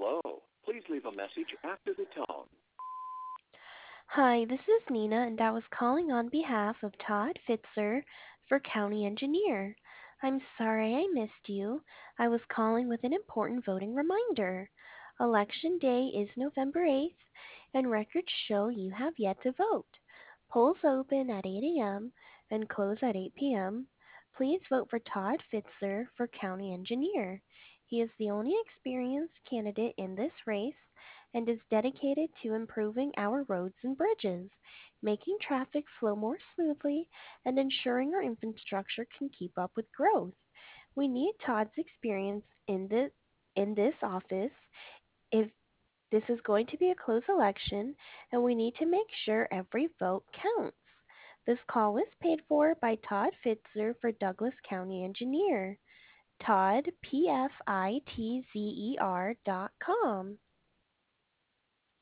Hello. Please leave a message after the tone. Hi, this is Nina, and I was calling on behalf of Todd Fitzer for County Engineer. I'm sorry I missed you. I was calling with an important voting reminder. Election Day is November 8th, and records show you have yet to vote. Polls open at 8 a.m. and close at 8 p.m. Please vote for Todd Fitzer for County Engineer. He is the only experienced candidate in this race and is dedicated to improving our roads and bridges, making traffic flow more smoothly, and ensuring our infrastructure can keep up with growth. We need Todd's experience in this office if this is going to be a close election, and we need to make sure every vote counts. This call is paid for by Todd Fitzer for Douglas County Engineer. Todd, PFITZER.com.